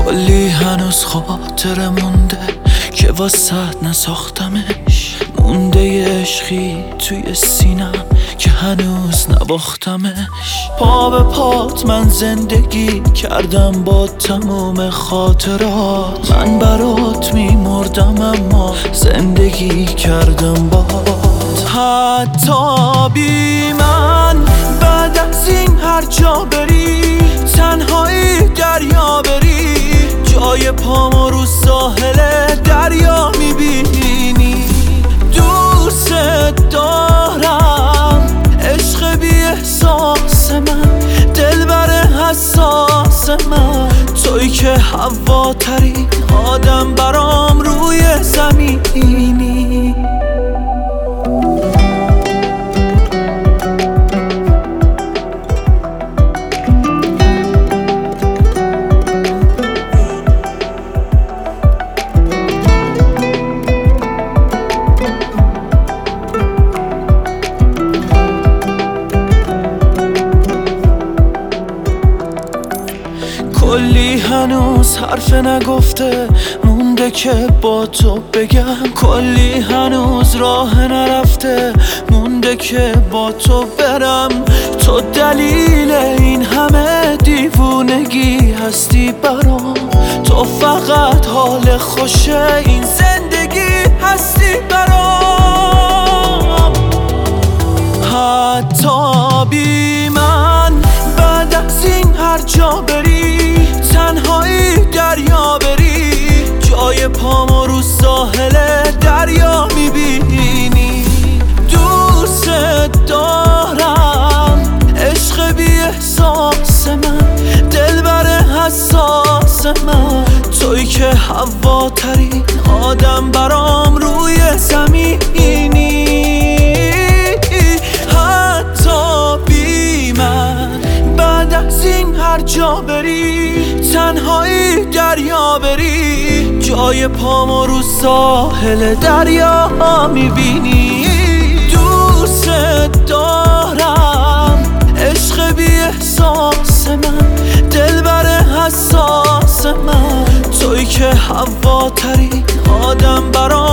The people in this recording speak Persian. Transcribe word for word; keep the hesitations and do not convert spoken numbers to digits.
کلی هنوز خاطره مونده که واسط نساختمش، مونده یه عشقی توی سینم که هنوز نباختمش. پا به پات من زندگی کردم با تموم خاطرات، من برات میمردم اما زندگی کردم باهات. حتی بی من بعد از این هر جا بری، تنهایی دریا بری، جای پامو رو ساحل دریا میبینی. دوست دارم عشق بی احساس من، دلبر حساس من، توی که هواترین آدم برام روی زمینی. کلی هنوز حرف نگفته مونده که با تو بگم، کلی هنوز راه نرفته مونده که با تو برم. تو دلیل این همه دیوونگی هستی برام، تو فقط حال خوشه این زندگی هستی برام. حتی بی من بعد از این هر جا بری، تنهایی دریا بری، جای پامو رو ساحل دریا میبینی. دوست دارم عشق بی احساس من، دلبر حساس من، توی که هواترین آدم برام روی زمینی. حتی بی من بعد از این هر جا بری، تنهایی دریا بری، جای پامو رو ساحل دریا میبینی. دوست دارم عشق بی احساس من، دلبر حساس من، توی که هواترین آدم برام